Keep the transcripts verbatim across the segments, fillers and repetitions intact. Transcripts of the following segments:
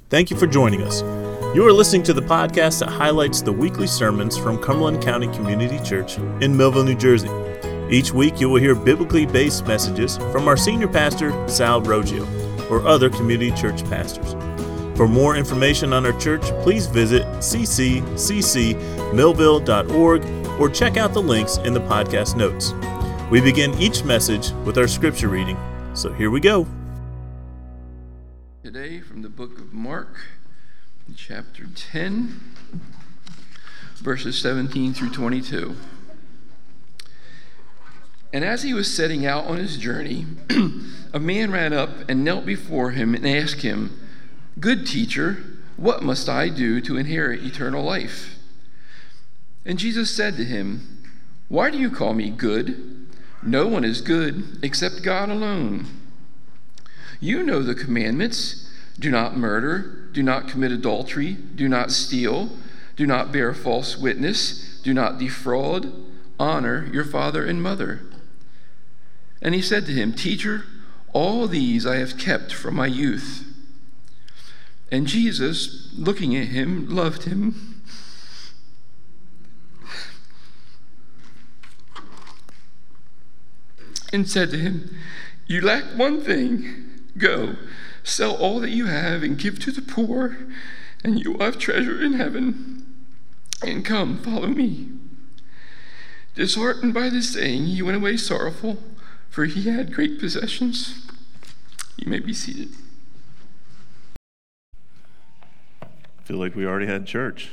Thank you for joining us. You are listening to the podcast that highlights the weekly sermons from Cumberland County Community Church in Millville, New Jersey. Each week you will hear biblically based messages from our senior pastor, Sal Roggio, or other community church pastors. For more information on our church, please visit c c c c millville dot org or check out the links in the podcast notes. We begin each message with our scripture reading, so here we go. Today from the book of Mark, chapter ten, verses seventeen through twenty-two. And as he was setting out on his journey, a man ran up and knelt before him and asked him, "Good teacher, what must I do to inherit eternal life?" And Jesus said to him, "Why do you call me good? No one is good except God alone. You know the commandments: do not murder, do not commit adultery, do not steal, do not bear false witness, do not defraud, honor your father and mother." And he said to him, "Teacher, all these I have kept from my youth." And Jesus, looking at him, loved him and said to him, "You lack one thing. Go, sell all that you have and give to the poor, and you will have treasure in heaven. And come, follow me." Disheartened by this saying, he went away sorrowful, for he had great possessions. You may be seated. I feel like we already had church.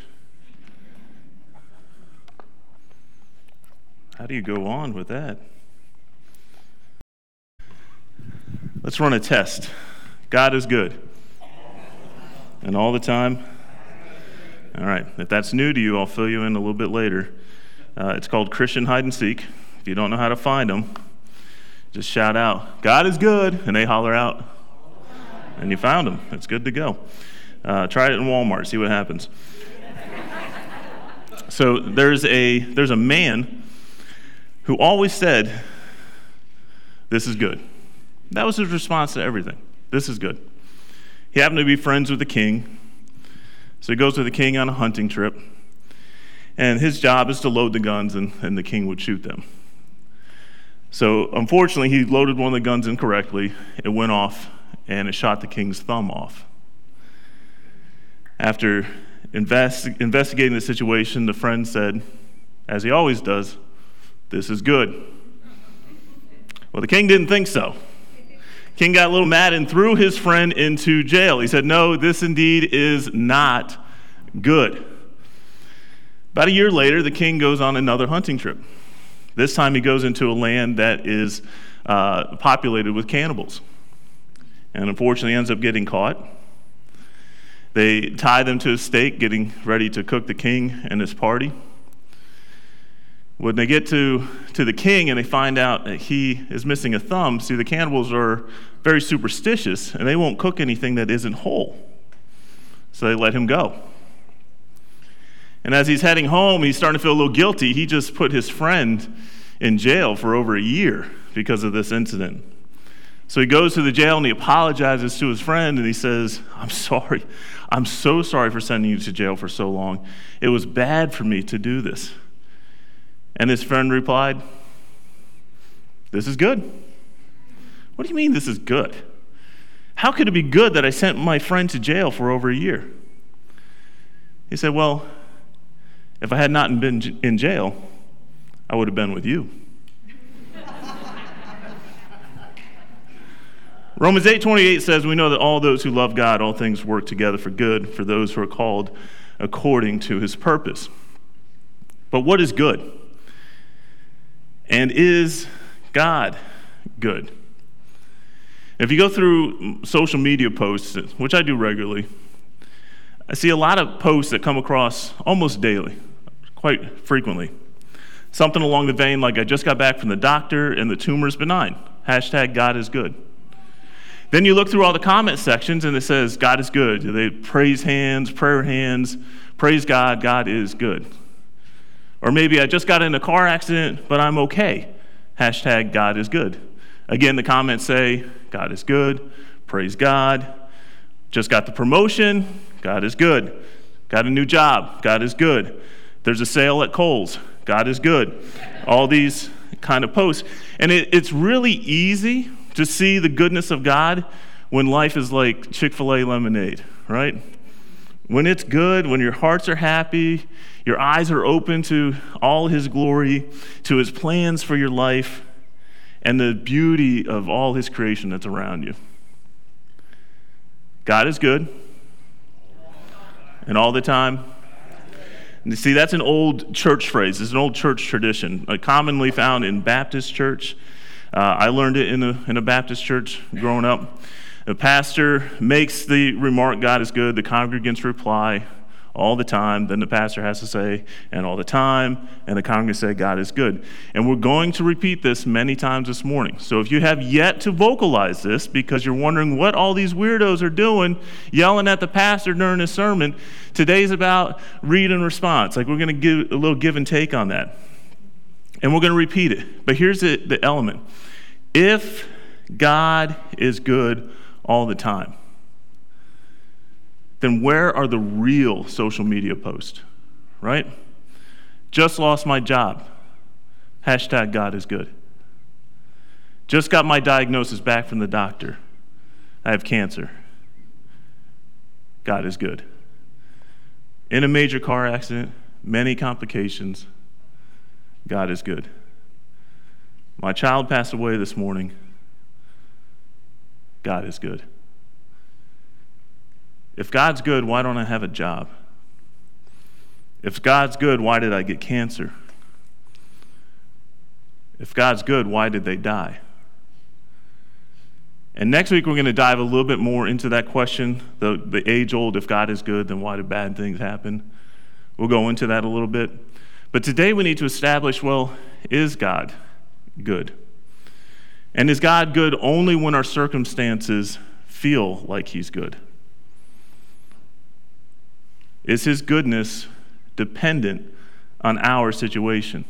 How do you go on with that? Let's run a test. God is good. And all the time? All right. If that's new to you, I'll fill you in a little bit later. Uh, it's called Christian hide and seek. If you don't know how to find them, just shout out, "God is good," and they holler out, and you found them. It's good to go. Uh, try it in Walmart. See what happens. So there's a there's a man who always said, "This is good." That was his response to everything. This is good. He happened to be friends with the king, so he goes with the king on a hunting trip, and his job is to load the guns, and, and the king would shoot them. So unfortunately, he loaded one of the guns incorrectly. It went off, and it shot the king's thumb off. After invest, investigating the situation, the friend said, as he always does, "This is good." Well, the king didn't think so. King got a little mad and threw his friend into jail. He said, "No, this indeed is not good." About a year later, the king goes on another hunting trip. This time he goes into a land that is uh, populated with cannibals. And unfortunately ends up getting caught. They tie them to a stake, getting ready to cook the king and his party. When they get to, to the king and they find out that he is missing a thumb, see, the cannibals are very superstitious and they won't cook anything that isn't whole. So they let him go. And as he's heading home, he's starting to feel a little guilty. He just put his friend in jail for over a year because of this incident. So he goes to the jail and he apologizes to his friend and he says, "I'm sorry. I'm so sorry for sending you to jail for so long. It was bad for me to do this." And his friend replied, "This is good." "What do you mean this is good? How could it be good that I sent my friend to jail for over a year?" He said, "Well, if I had not been in jail, I would have been with you." Romans eight twenty-eight says, "We know that all those who love God, all things work together for good for those who are called according to his purpose." But what is good? And is God good? If you go through social media posts, which I do regularly, I see a lot of posts that come across almost daily, quite frequently. Something along the vein like, "I just got back from the doctor and the tumor is benign. Hashtag God is good." Then you look through all the comment sections and it says, "God is good." They praise hands, prayer hands, praise God, God is good. Or maybe, "I just got in a car accident, but I'm okay. Hashtag God is good." Again, the comments say, "God is good, praise God, Just got the promotion, God is good. Got a new job, God is good. There's a sale at Kohl's, God is good. All these kind of posts. And it, it's really easy to see the goodness of God when life is like Chick-fil-A lemonade, right? When it's good, when your hearts are happy, your eyes are open to all his glory, to his plans for your life, and the beauty of all his creation that's around you. God is good, and all the time. And you see, that's an old church phrase. It's an old church tradition, uh, commonly found in Baptist church. Uh, I learned it in a, in a Baptist church growing up. The pastor makes the remark, God is good. The congregants reply all the time. Then the pastor has to say, and all the time. And the congregants say, God is good. And we're going to repeat this many times this morning. So if you have yet to vocalize this because you're wondering what all these weirdos are doing, yelling at the pastor during his sermon, today's about read and response. Like we're going to give a little give and take on that. And we're going to repeat it. But here's the, the element. If God is good all the time, then where are the real social media posts, right? Just lost my job. Hashtag God is good. Just got my diagnosis back from the doctor. I have cancer. God is good. In a major car accident, many complications. God is good. My child passed away this morning. God is good. If God's good, why don't I have a job? If God's good, why did I get cancer? If God's good, why did they die? And next week, we're going to dive a little bit more into that question, the, the age-old, if God is good, then why do bad things happen? We'll go into that a little bit. But today, we need to establish, well, is God good? And is God good only when our circumstances feel like he's good? Is his goodness dependent on our situation?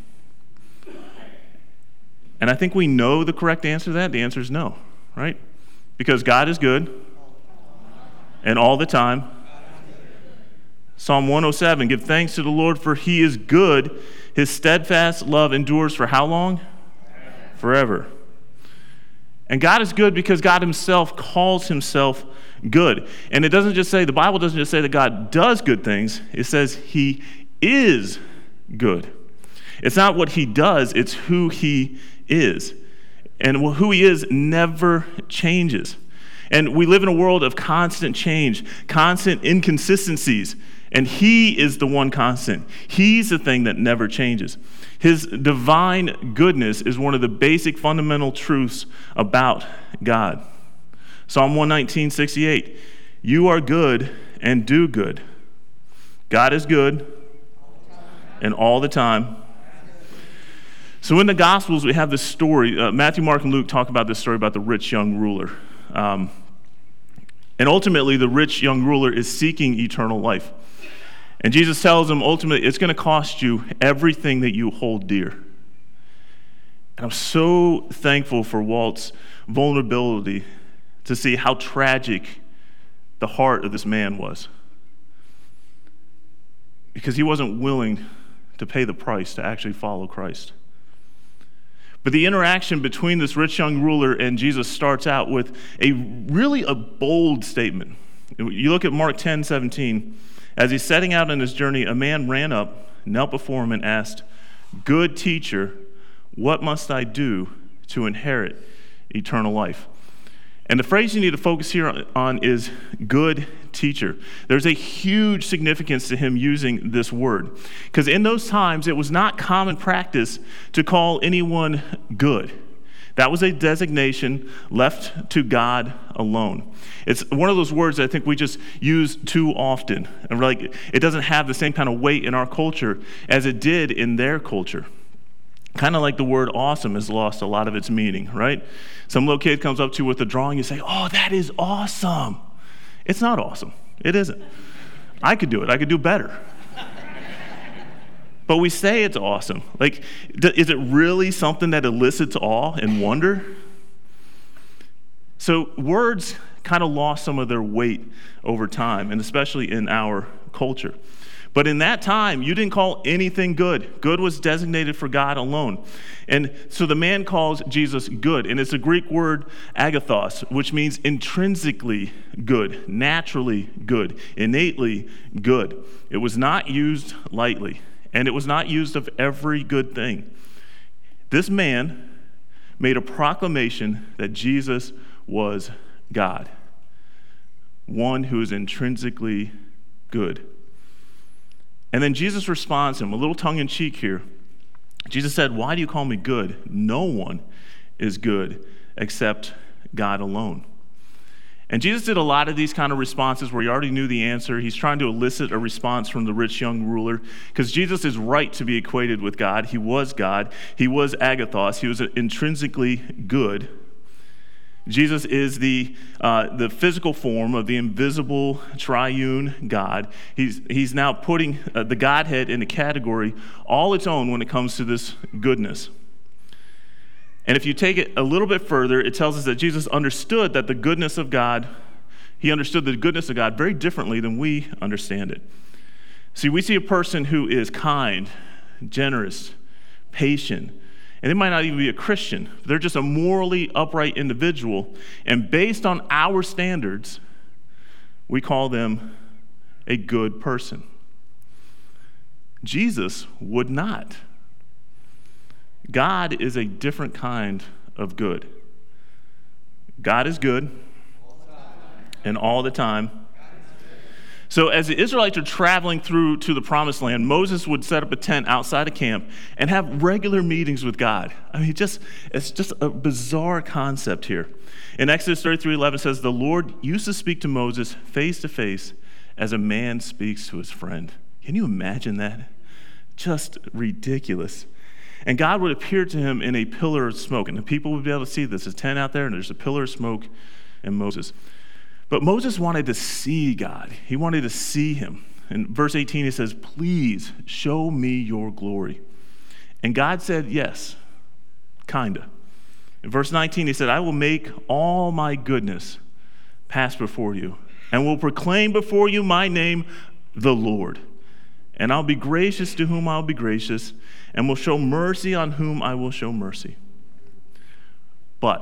And I think we know the correct answer to that. The answer is no, right? Because God is good, and all the time. Psalm one oh seven, give thanks to the Lord, for he is good. His steadfast love endures for how long? Forever. And God is good because God himself calls himself good. And it doesn't just say, the Bible doesn't just say that God does good things. It says he is good. It's not what he does, it's who he is. And who he is never changes. And we live in a world of constant change, constant inconsistencies. And he is the one constant. He's the thing that never changes. His divine goodness is one of the basic fundamental truths about God. Psalm one nineteen, sixty-eight, you are good and do good. God is good and all the time. So in the Gospels, we have this story. Uh, Matthew, Mark, and Luke talk about this story about the rich young ruler. Um, and ultimately, the rich young ruler is seeking eternal life. And Jesus tells him, ultimately, it's going to cost you everything that you hold dear. And I'm so thankful for Walt's vulnerability to see how tragic the heart of this man was. Because he wasn't willing to pay the price to actually follow Christ. But the interaction between this rich young ruler and Jesus starts out with a really a bold statement. You look at Mark ten seventeen. As he's setting out on his journey, a man ran up, knelt before him, and asked, "Good teacher, what must I do to inherit eternal life?" And the phrase you need to focus here on is good teacher. There's a huge significance to him using this word. Because in those times, it was not common practice to call anyone good. That was a designation left to God alone. It's one of those words that I think we just use too often. And we're like, it doesn't have the same kind of weight in our culture as it did in their culture. Kind of like the word awesome has lost a lot of its meaning, right? Some little kid comes up to you with a drawing, you say, oh, that is awesome. It's not awesome. It isn't. I could do it. I could do better. But we say it's awesome. Like, is it really something that elicits awe and wonder? So words kind of lost some of their weight over time, and especially in our culture. But in that time, you didn't call anything good. Good was designated for God alone. And so the man calls Jesus good, and it's a Greek word agathos, which means intrinsically good, naturally good, innately good. It was not used lightly, and it was not used of every good thing. This man made a proclamation that Jesus was God, one who is intrinsically good. And then Jesus responds to him, a little tongue-in-cheek here. Jesus said, "Why do you call me good? No one is good except God alone." And Jesus did a lot of these kind of responses where he already knew the answer. He's trying to elicit a response from the rich young ruler, because Jesus is right to be equated with God. He was God. He was agathos. He was intrinsically good. Jesus is the uh, the physical form of the invisible triune God. He's he's now putting uh, the Godhead in a category all its own when it comes to this goodness. And if you take it a little bit further, it tells us that Jesus understood that the goodness of God, he understood the goodness of God very differently than we understand it. See, we see a person who is kind, generous, patient, and they might not even be a Christian. They're just a morally upright individual. And based on our standards, we call them a good person. Jesus would not. God is a different kind of good. God is good, and all the time. So as the Israelites are traveling through to the Promised Land, Moses would set up a tent outside of camp and have regular meetings with God. I mean, just it's just a bizarre concept here. In Exodus thirty-three eleven says, "The Lord used to speak to Moses face to face as a man speaks to his friend." Can you imagine that? Just ridiculous. And God would appear to him in a pillar of smoke, and the people would be able to see this. There's a tent out there, and there's a pillar of smoke and Moses. But Moses wanted to see God. He wanted to see him. In verse eighteen, he says, "Please show me your glory." And God said, "Yes, kinda." In verse nineteen, he said, "I will make all my goodness pass before you, and will proclaim before you my name, the Lord. And I'll be gracious to whom I'll be gracious, and will show mercy on whom I will show mercy. But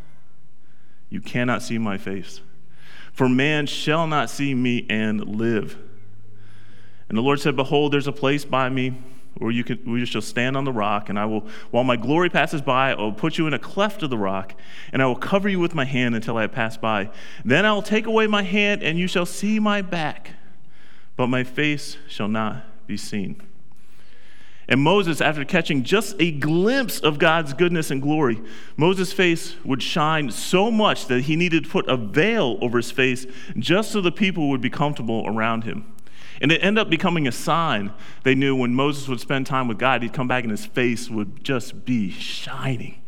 you cannot see my face. For man shall not see me and live." And the Lord said, "Behold, there's a place by me where you can, where you shall stand on the rock, and I will, while my glory passes by, I will put you in a cleft of the rock, and I will cover you with my hand until I pass by. Then I will take away my hand, and you shall see my back, but my face shall not be seen." And Moses, after catching just a glimpse of God's goodness and glory, Moses' face would shine so much that he needed to put a veil over his face just so the people would be comfortable around him. And it ended up becoming a sign. They knew when Moses would spend time with God, he'd come back and his face would just be shining.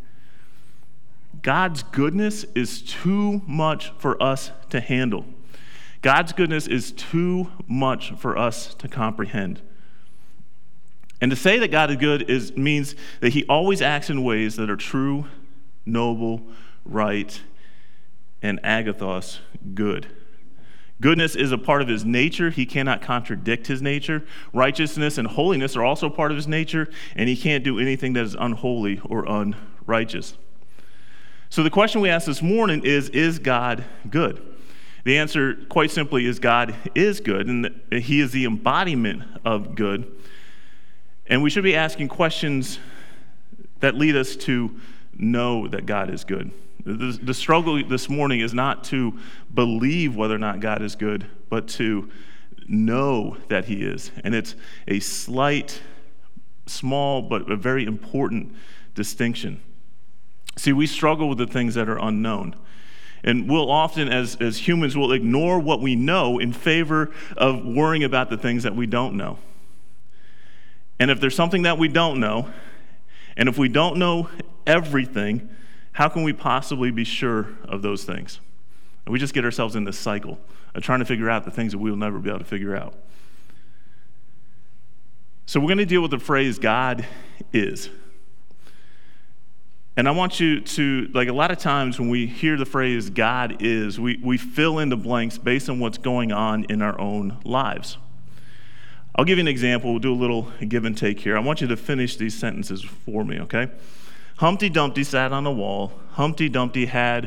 God's goodness is too much for us to handle. God's goodness is too much for us to comprehend. And to say that God is good is, means that he always acts in ways that are true, noble, right, and agathos, good. Goodness is a part of his nature. He cannot contradict his nature. Righteousness and holiness are also part of his nature, and he can't do anything that is unholy or unrighteous. So the question we ask this morning is, is God good? The answer, quite simply, is God is good, and he is the embodiment of good. And we should be asking questions that lead us to know that God is good. The, the struggle this morning is not to believe whether or not God is good, but to know that he is. And it's a slight, small, but a very important distinction. See, we struggle with the things that are unknown. And we'll often, as, as humans, will ignore what we know in favor of worrying about the things that we don't know. And if there's something that we don't know, and if we don't know everything, how can we possibly be sure of those things? And we just get ourselves in this cycle of trying to figure out the things that we will never be able to figure out. So we're going to deal with the phrase, God is. And I want you to, like a lot of times when we hear the phrase God is, we, we fill in the blanks based on what's going on in our own lives. I'll give you an example. We'll do a little give and take here. I want you to finish these sentences for me, okay? Humpty Dumpty sat on a wall. Humpty Dumpty had...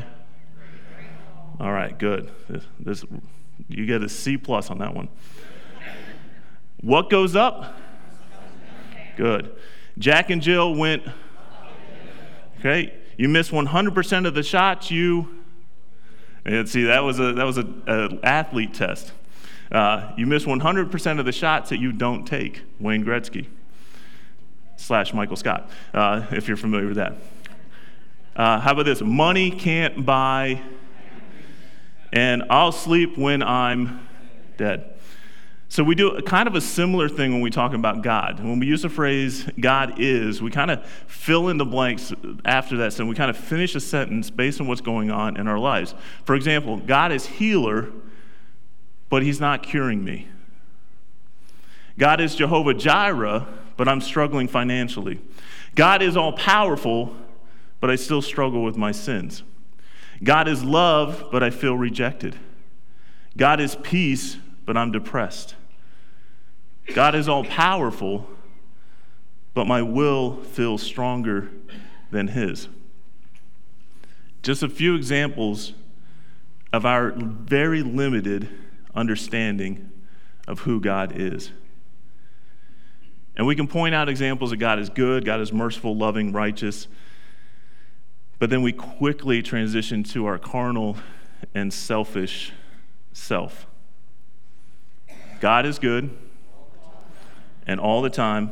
All right, good. This, this, you get a C plus on that one. What goes up? Good. Jack and Jill went... Okay, you missed one hundred percent of the shots you... And see, that was a that was a, a athlete test. Uh, you miss one hundred percent of the shots that you don't take. Wayne Gretzky slash Michael Scott, uh, if you're familiar with that. Uh, how about this? Money can't buy, and I'll sleep when I'm dead. So we do a kind of a similar thing when we talk about God. When we use the phrase God is, we kind of fill in the blanks after that, so we kind of finish a sentence based on what's going on in our lives. For example, God is healer, but he's not curing me. God is Jehovah Jireh, but I'm struggling financially. God is all-powerful, but I still struggle with my sins. God is love, but I feel rejected. God is peace, but I'm depressed. God is all-powerful, but my will feels stronger than his. Just a few examples of our very limited understanding of who God is. And we can point out examples that God is good, God is merciful, loving, righteous, but then we quickly transition to our carnal and selfish self. God is good, and all the time.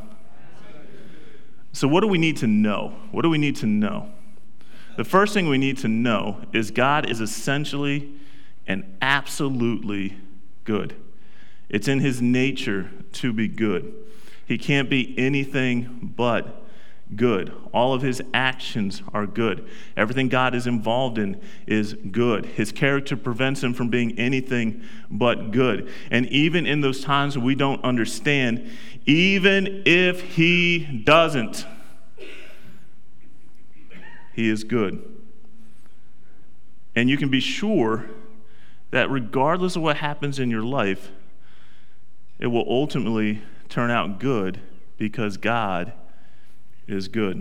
So what do we need to know? What do we need to know? The first thing we need to know is God is essentially and absolutely good. It's in his nature to be good. He can't be anything but good. All of his actions are good. Everything God is involved in is good. His character prevents him from being anything but good. And even in those times when we don't understand, even if he doesn't, he is good. And you can be sure that regardless of what happens in your life, it will ultimately turn out good because God is good.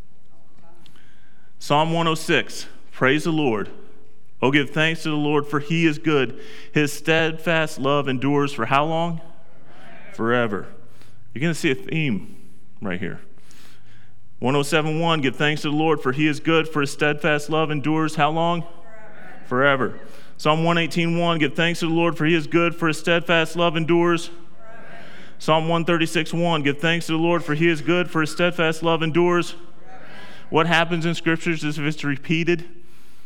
Psalm one oh six, praise the Lord. Oh, give thanks to the Lord, for he is good. His steadfast love endures for how long? Forever. You're going to see a theme right here. one oh seven one, give thanks to the Lord, for he is good, for his steadfast love endures how long? Forever. Forever. Psalm one eighteen one, give thanks to the Lord, for he is good, for his steadfast love endures forever. Psalm one thirty-six one, give thanks to the Lord, for he is good, for his steadfast love endures forever. What happens in scriptures is if it's repeated, forever.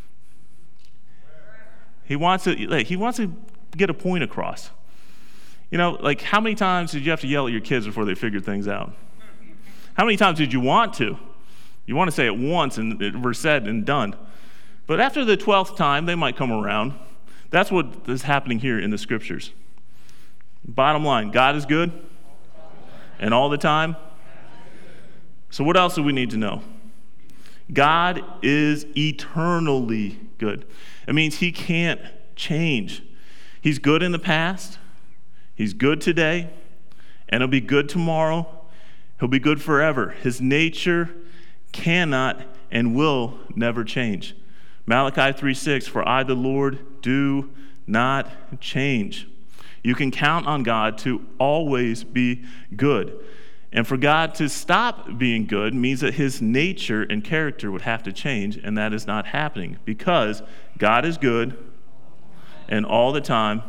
he wants to like, he wants to get a point across. You know, like how many times did you have to yell at your kids before they figured things out? How many times did you want to? You want to say it once and it was said and done. But after the twelfth time, they might come around. That's what is happening here in the scriptures. Bottom line, God is good and all the time. So what else do we need to know? God is eternally good. It means he can't change. He's good in the past. He's good today. And he'll be good tomorrow. He'll be good forever. His nature cannot and will never change. Malachi three six, for I, the Lord, do not change. You can count on God to always be good. And for God to stop being good means that his nature and character would have to change, and that is not happening because God is good and all the time.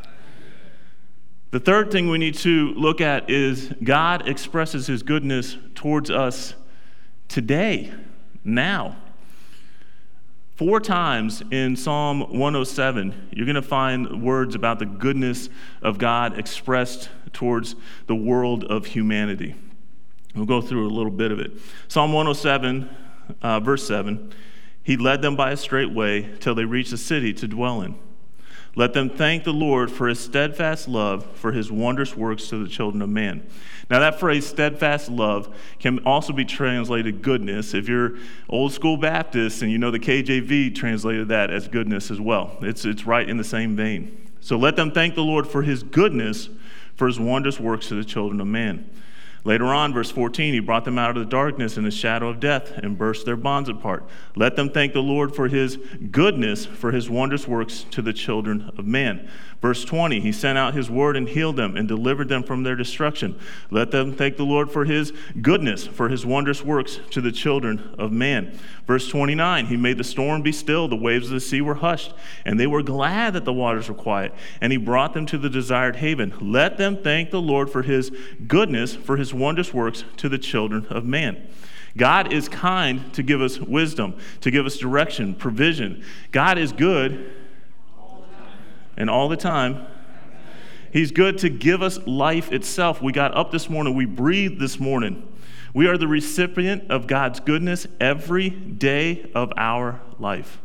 The third thing we need to look at is God expresses his goodness towards us today, now. Four times in Psalm one oh seven, you're going to find words about the goodness of God expressed towards the world of humanity. We'll go through a little bit of it. Psalm one oh seven, uh, verse seven, he led them by a straight way till they reached a city to dwell in. Let them thank the Lord for his steadfast love, for his wondrous works to the children of man. Now that phrase, steadfast love, can also be translated goodness. If you're old school Baptist and you know the K J V translated that as goodness as well. It's, it's right in the same vein. So let them thank the Lord for his goodness, for his wondrous works to the children of man. Later on, verse fourteen, he brought them out of the darkness and the shadow of death and burst their bonds apart. Let them thank the Lord for his goodness, for his wondrous works to the children of man. Verse twenty, he sent out his word and healed them and delivered them from their destruction. Let them thank the Lord for his goodness, for his wondrous works to the children of man. Verse twenty-nine, he made the storm be still, the waves of the sea were hushed, and they were glad that the waters were quiet, and he brought them to the desired haven. Let them thank the Lord for his goodness, for his wondrous works to the children of man. God is kind to give us wisdom, to give us direction, provision. God is good, and all the time. He's good to give us life itself. We got up this morning, we breathed this morning. We are the recipient of God's goodness every day of our life.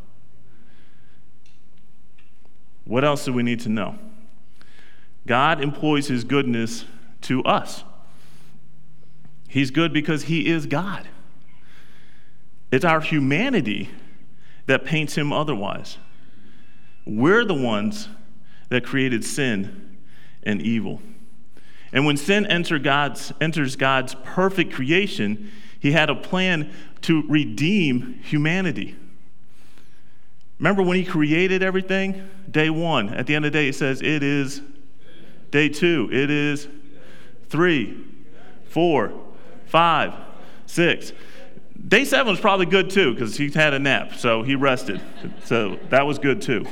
What else do we need to know? God employs his goodness to us. He's good because he is God. It's our humanity that paints him otherwise. We're the ones that created sin and evil. And when sin enter God's, enters God's perfect creation, he had a plan to redeem humanity. Remember when he created everything? Day one. At the end of the day, it says it is. Day two, it is. Three, four, five, six. Day seven was probably good too because he had a nap, so he rested. So that was good too.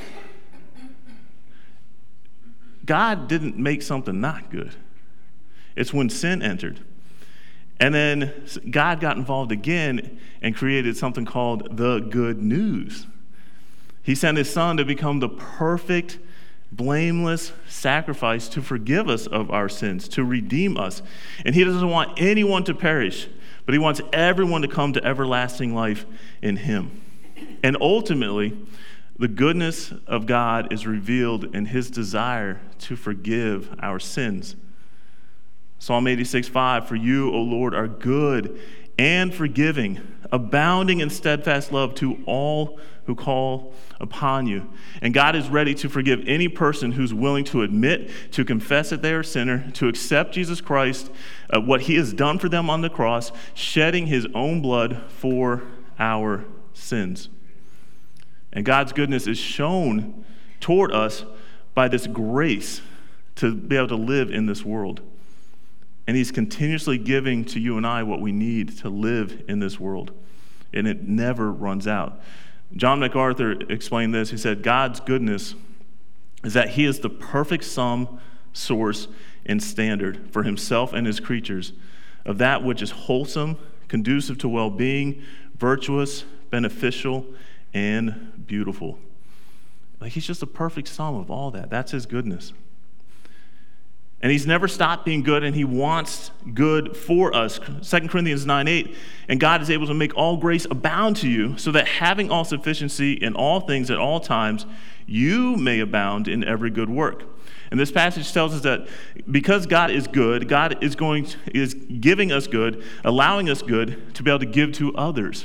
God didn't make something not good. It's when sin entered. And then God got involved again and created something called the good news. He sent his son to become the perfect, blameless sacrifice to forgive us of our sins, to redeem us. And he doesn't want anyone to perish, but he wants everyone to come to everlasting life in him. And ultimately, the goodness of God is revealed in his desire to forgive our sins. Psalm eighty-six five, for you, O Lord, are good and forgiving, abounding in steadfast love to all who call upon you. And God is ready to forgive any person who's willing to admit, to confess that they are a sinner, to accept Jesus Christ, uh, what he has done for them on the cross, shedding his own blood for our sins. And God's goodness is shown toward us by this grace to be able to live in this world. And he's continuously giving to you and I what we need to live in this world. And it never runs out. John MacArthur explained this. He said, God's goodness is that he is the perfect sum, source, and standard for himself and his creatures of that which is wholesome, conducive to well-being, virtuous, beneficial, and beautiful. Like he's just a perfect sum of all that. That's his goodness. And he's never stopped being good, and he wants good for us. Second Corinthians nine eight, and God is able to make all grace abound to you, so that having all sufficiency in all things at all times, you may abound in every good work. And this passage tells us that because God is good, God is going to, is giving us good, allowing us good to be able to give to others.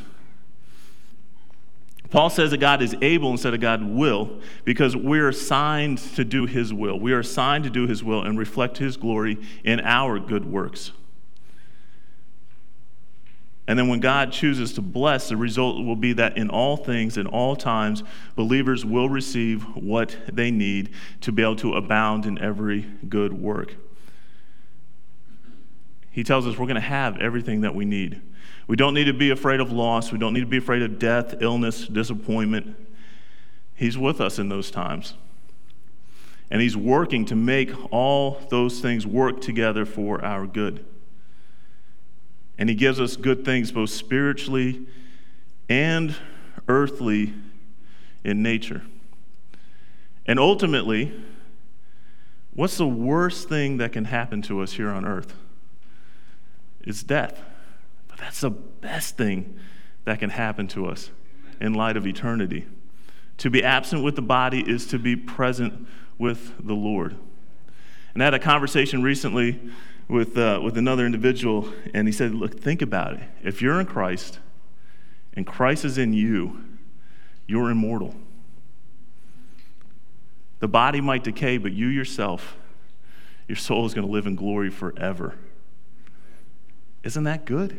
Paul says that God is able instead of God will, because we're assigned to do his will. We are assigned to do his will and reflect his glory in our good works. And then when God chooses to bless, the result will be that in all things, in all times, believers will receive what they need to be able to abound in every good work. He tells us we're going to have everything that we need. We don't need to be afraid of loss. We don't need to be afraid of death, illness, disappointment. He's with us in those times. And he's working to make all those things work together for our good. And he gives us good things both spiritually and earthly in nature. And ultimately, what's the worst thing that can happen to us here on earth? It's death. That's the best thing that can happen to us in light of eternity. To be absent with the body is to be present with the Lord. And I had a conversation recently with uh, with another individual, and he said, look, think about it. If you're in Christ and Christ is in you, you're immortal. The body might decay, but you yourself, your soul is going to live in glory forever. Isn't that good?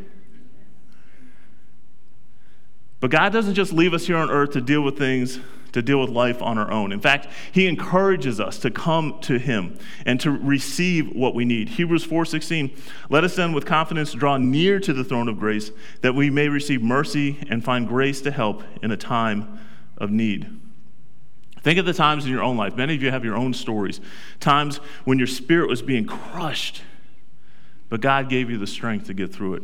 But God doesn't just leave us here on earth to deal with things, to deal with life on our own. In fact, he encourages us to come to him and to receive what we need. Hebrews four sixteen, let us then with confidence draw near to the throne of grace, that we may receive mercy and find grace to help in a time of need. Think of the times in your own life. Many of you have your own stories. Times when your spirit was being crushed, but God gave you the strength to get through it.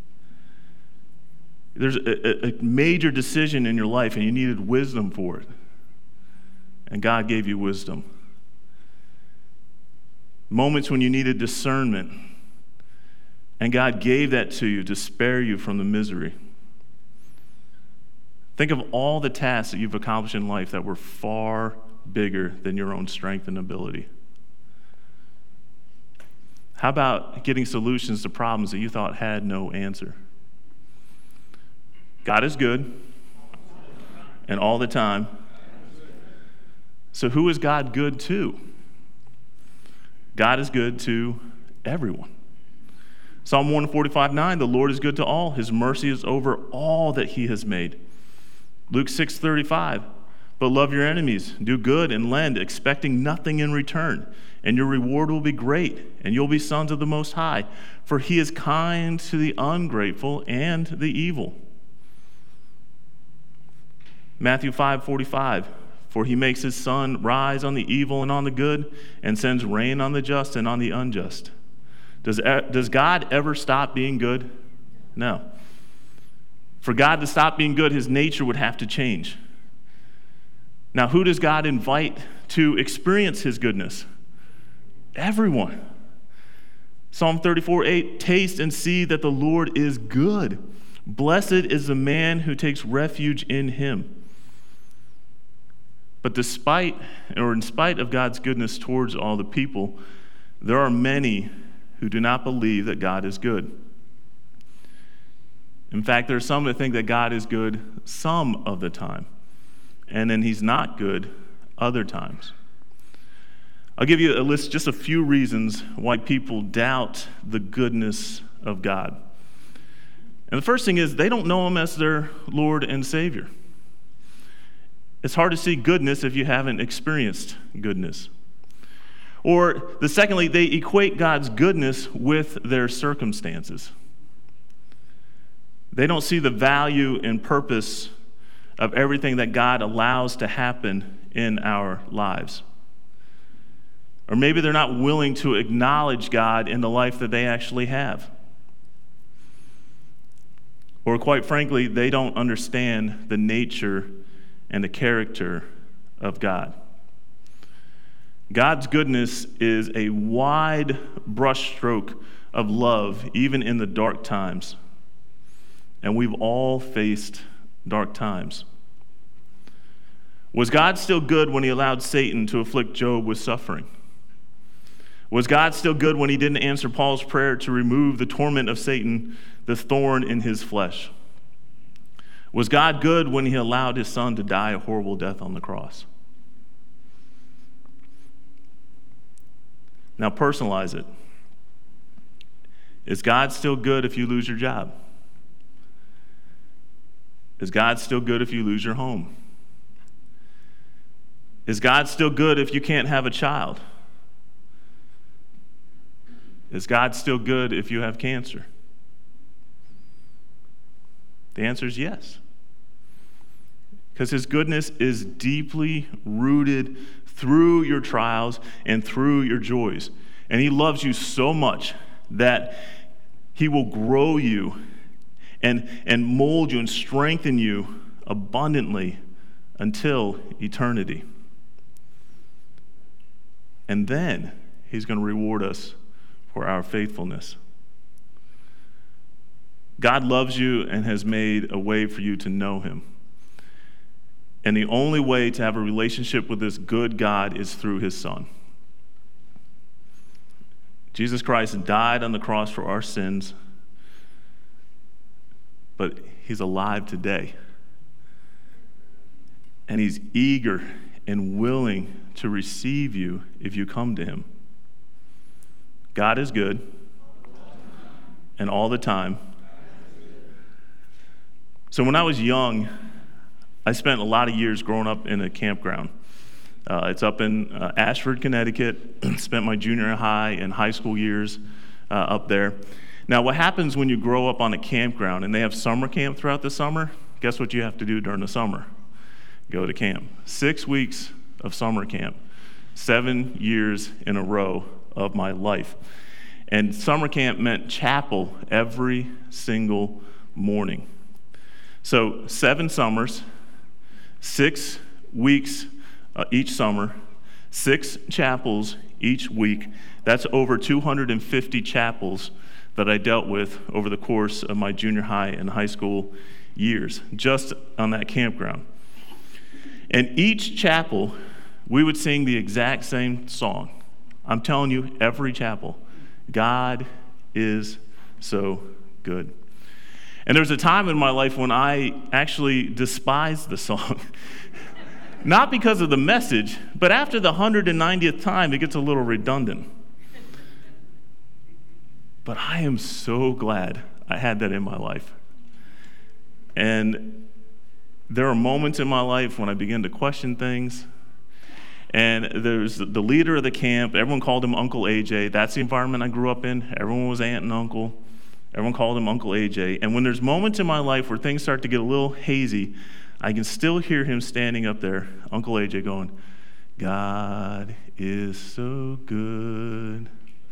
There's a, a major decision in your life and you needed wisdom for it. And God gave you wisdom. Moments when you needed discernment. And God gave that to you to spare you from the misery. Think of all the tasks that you've accomplished in life that were far bigger than your own strength and ability. How about getting solutions to problems that you thought had no answer? God is good, and all the time. So who is God good to? God is good to everyone. Psalm one forty-five nine, the Lord is good to all. His mercy is over all that he has made. Luke six thirty-five, but love your enemies, do good and lend, expecting nothing in return, and your reward will be great, and you'll be sons of the Most High, for he is kind to the ungrateful and the evil. Matthew five forty-five, for he makes his sun rise on the evil and on the good, and sends rain on the just and on the unjust. Does, does God ever stop being good? No. For God to stop being good, his nature would have to change. Now, who does God invite to experience his goodness? Everyone. Psalm thirty-four eight, taste and see that the Lord is good. Blessed is the man who takes refuge in him. But despite, or in spite of God's goodness towards all the people, there are many who do not believe that God is good. In fact, there are some that think that God is good some of the time, and then he's not good other times. I'll give you a list, just a few reasons why people doubt the goodness of God. And the first thing is they don't know him as their Lord and Savior. It's hard to see goodness if you haven't experienced goodness. Or, the secondly, they equate God's goodness with their circumstances. They don't see the value and purpose of everything that God allows to happen in our lives. Or maybe they're not willing to acknowledge God in the life that they actually have. Or quite frankly, they don't understand the nature and the character of God. God's goodness is a wide brushstroke of love, even in the dark times. And we've all faced dark times. Was God still good when he allowed Satan to afflict Job with suffering? Was God still good when he didn't answer Paul's prayer to remove the torment of Satan, the thorn in his flesh? Was God good when he allowed his son to die a horrible death on the cross? Now personalize it. Is God still good if you lose your job? Is God still good if you lose your home? Is God still good if you can't have a child? Is God still good if you have cancer? The answer is yes. Because his goodness is deeply rooted through your trials and through your joys. And he loves you so much that he will grow you and, and mold you and strengthen you abundantly until eternity. And then he's going to reward us for our faithfulness. God loves you and has made a way for you to know him. And the only way to have a relationship with this good God is through his Son. Jesus Christ died on the cross for our sins, but he's alive today. And he's eager and willing to receive you if you come to him. God is good, and all the time. So when I was young, I spent a lot of years growing up in a campground. Uh, it's up in uh, Ashford, Connecticut. Spent my junior high and high school years uh, up there. Now, what happens when you grow up on a campground and they have summer camp throughout the summer? Guess what you have to do during the summer? Go to camp. Six weeks of summer camp. Seven years in a row of my life. And summer camp meant chapel every single morning. So seven summers, six weeks uh, each summer, six chapels each week. That's over two hundred fifty chapels that I dealt with over the course of my junior high and high school years, just on that campground. And each chapel, we would sing the exact same song. I'm telling you, every chapel, God is so good. And there was a time in my life when I actually despised the song. Not because of the message, but after the one hundred ninetieth time, it gets a little redundant. But I am so glad I had that in my life. And there are moments in my life when I begin to question things. And there's the leader of the camp. Everyone called him Uncle A J. That's the environment I grew up in. Everyone was aunt and uncle. Everyone called him Uncle A J. And when there's moments in my life where things start to get a little hazy, I can still hear him standing up there, Uncle A J, going, God is so good.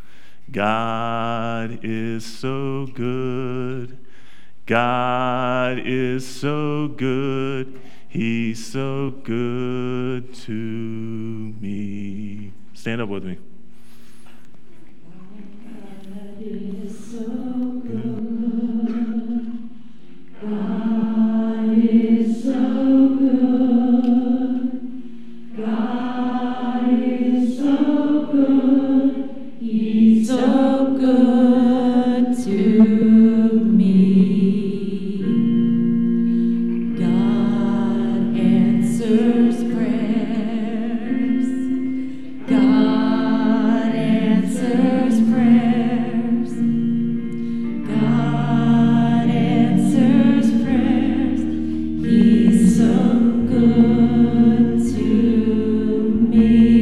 God is so good. God is so good. He's so good to me. Stand up with me. God is so good. God is so good. God is so good. He's so good to me. God answers prayers. God answers prayers. God answers prayers. He's so good to me.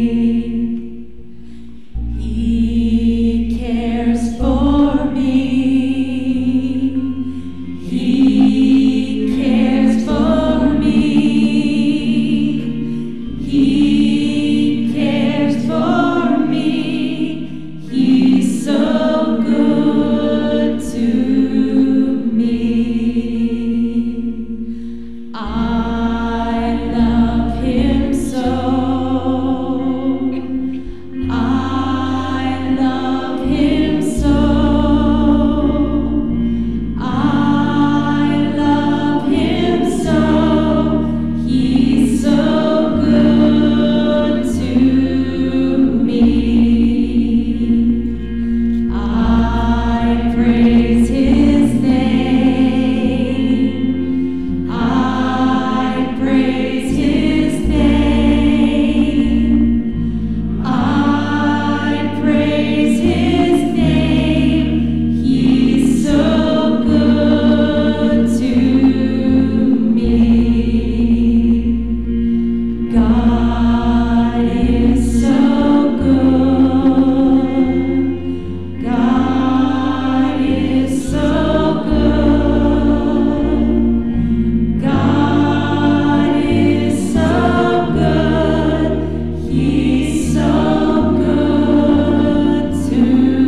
He cares for me. He cares for me. He cares for me. He's so good to me. I love him so. I love him so. I love him so. He's so good to me. I praise his name. I praise his name. I praise his name. He's so good to me. God is so good. God is so good. God is so good. He's so good to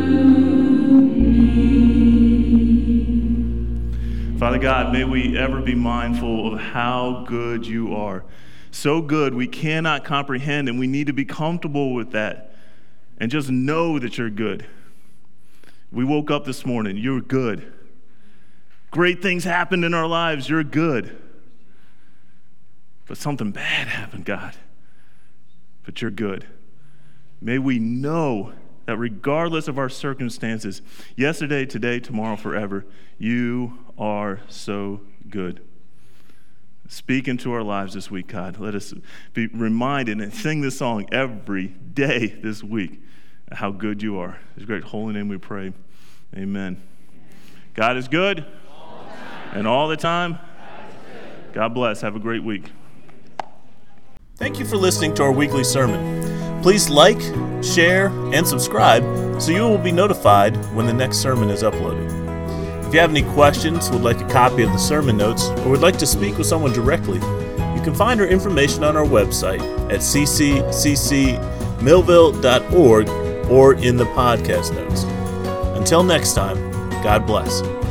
me. Father God, may we ever be mindful of how good you are. So good we cannot comprehend, and we need to be comfortable with that and just know that you're good. We woke up this morning, you're good. Great things happened in our lives, you're good. but something bad happened, God. But you're good. May we know that regardless of our circumstances, yesterday, today, tomorrow, forever, you are so good. Speak into our lives this week, God. Let us be reminded and sing this song every day this week how good you are. In His great holy name we pray. Amen. God is good. All and all the time. God bless. Have a great week. Thank you for listening to our weekly sermon. Please like, share, and subscribe so you will be notified when the next sermon is uploaded. If you have any questions, would like a copy of the sermon notes, or would like to speak with someone directly, you can find our information on our website at c c c c millville dot org or in the podcast notes. Until next time, God bless.